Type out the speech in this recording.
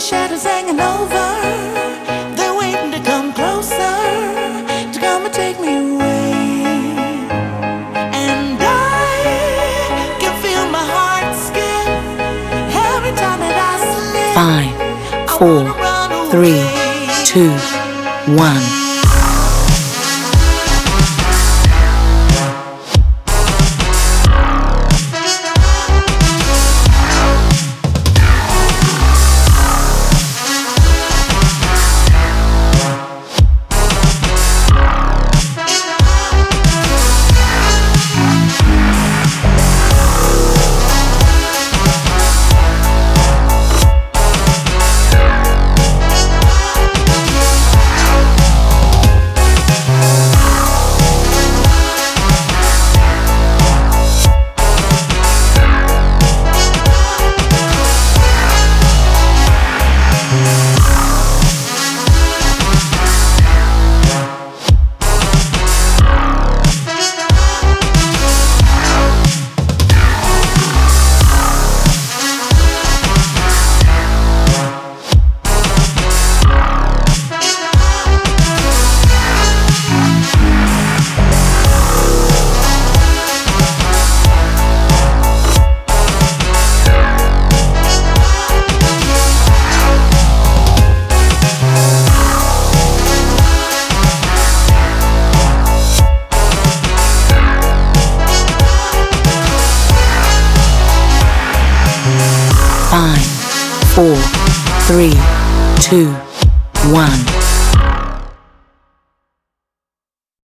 shadows hanging over. They're waiting to come closer, to come and take me away. And I can feel my heart skip every time that I slip. 5, 4, 3, 2, 1. Five, 4, 3, 2, 1.